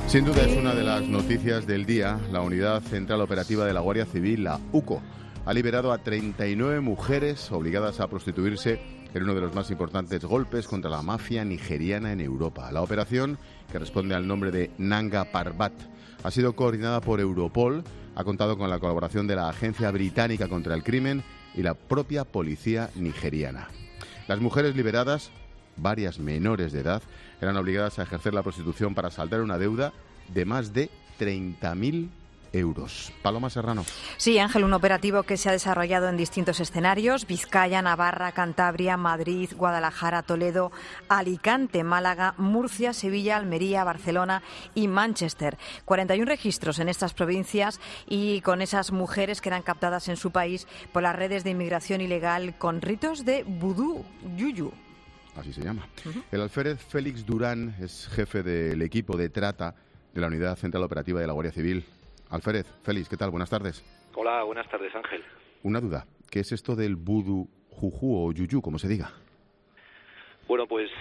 Sin duda es una de las noticias del día. La Unidad Central Operativa de la Guardia Civil, la UCO, ha liberado a 39 mujeres obligadas a prostituirse en uno de los más importantes golpes contra la mafia nigeriana en Europa. La operación, que responde al nombre de Nanga Parbat, ha sido coordinada por Europol, ha contado con la colaboración de la Agencia Británica contra el Crimen y la propia policía nigeriana. Las mujeres liberadas, varias menores de edad, eran obligadas a ejercer la prostitución para saldar una deuda de más de 30.000 euros. Paloma Serrano. Sí, Ángel, un operativo que se ha desarrollado en distintos escenarios: Vizcaya, Navarra, Cantabria, Madrid, Guadalajara, Toledo, Alicante, Málaga, Murcia, Sevilla, Almería, Barcelona y Manchester. 41 registros en estas provincias y con esas mujeres que eran captadas en su país por las redes de inmigración ilegal con ritos de vudú, yuyu. Así se llama. El alférez Félix Durán es jefe del equipo de trata de la Unidad Central Operativa de la Guardia Civil. Alférez, Félix, ¿qué tal? Buenas tardes. Hola, buenas tardes, Ángel. Una duda, ¿qué es esto del vudú, juju o yuyu, como se diga? Bueno, pues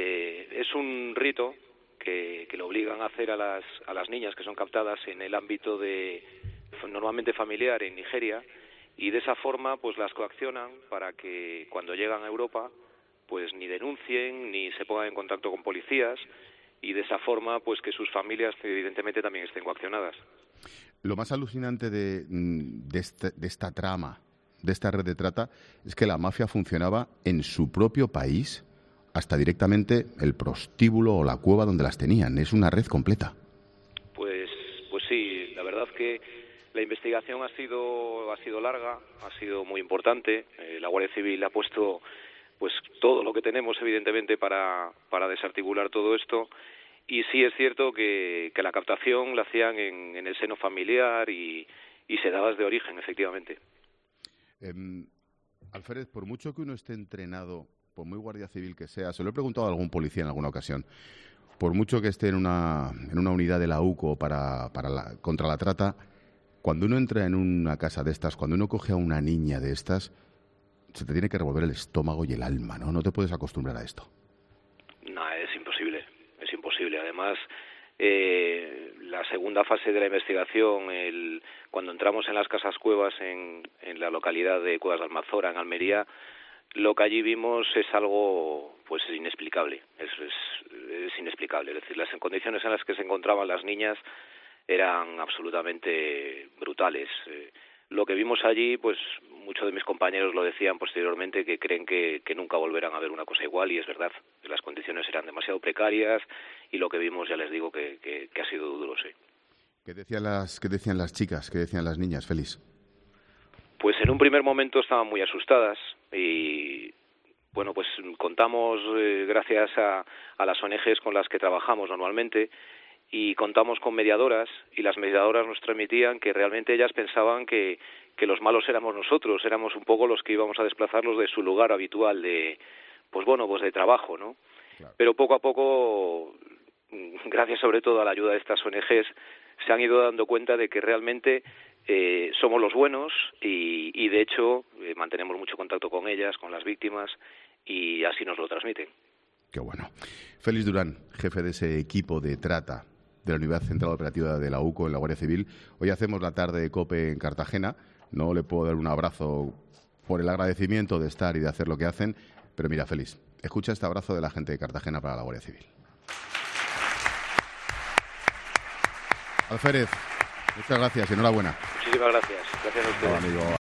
es un rito que lo obligan a hacer a las niñas que son captadas en el ámbito de normalmente familiar en Nigeria, y de esa forma pues las coaccionan para que cuando llegan a Europa pues ni denuncien ni se pongan en contacto con policías, y de esa forma pues que sus familias evidentemente también estén coaccionadas. Lo más alucinante de esta trama, de esta red de trata, es que la mafia funcionaba en su propio país, hasta directamente el prostíbulo o la cueva donde las tenían. Es una red completa. Pues sí, la verdad que la investigación ha sido larga, ha sido muy importante. La Guardia Civil ha puesto pues todo lo que tenemos evidentemente para desarticular todo esto, y sí es cierto que la captación la hacían en el seno familiar y se daba desde origen, efectivamente. Alférez, por mucho que uno esté entrenado, por muy guardia civil que sea, se lo he preguntado a algún policía en alguna ocasión, por mucho que esté en una unidad de la UCO contra la trata, cuando uno entra en una casa de estas, cuando uno coge a una niña de estas, se te tiene que revolver el estómago y el alma, ¿no? No te puedes acostumbrar a esto. No, es imposible, es imposible. Además, la segunda fase de la investigación, cuando entramos en las casas cuevas en la localidad de Cuevas de Almanzora, en Almería, lo que allí vimos es algo pues inexplicable, es inexplicable. Es decir, las condiciones en las que se encontraban las niñas eran absolutamente brutales. Lo que vimos allí, pues muchos de mis compañeros lo decían posteriormente, que creen que nunca volverán a ver una cosa igual, y es verdad. Las condiciones eran demasiado precarias y lo que vimos, ya les digo, que ha sido duro, sí. ¿Qué decían las chicas, qué decían las niñas, Félix? Pues en un primer momento estaban muy asustadas y, bueno, pues contamos, gracias a las ONGs con las que trabajamos normalmente, y contamos con mediadoras, y las mediadoras nos transmitían que realmente ellas pensaban que los malos éramos nosotros, éramos un poco los que íbamos a desplazarlos de su lugar habitual de trabajo, ¿no? Claro. Pero poco a poco, gracias sobre todo a la ayuda de estas ONGs, se han ido dando cuenta de que realmente somos los buenos y de hecho mantenemos mucho contacto con ellas, con las víctimas, y así nos lo transmiten. Qué bueno. Félix Durán, jefe de ese equipo de trata de la Unidad Central Operativa de la UCO en la Guardia Civil. Hoy hacemos la tarde de COPE en Cartagena. No le puedo dar un abrazo por el agradecimiento de estar y de hacer lo que hacen, pero mira, Félix, escucha este abrazo de la gente de Cartagena para la Guardia Civil. Alférez, muchas gracias y enhorabuena. Muchísimas gracias. Gracias a ustedes. Hola, amigo.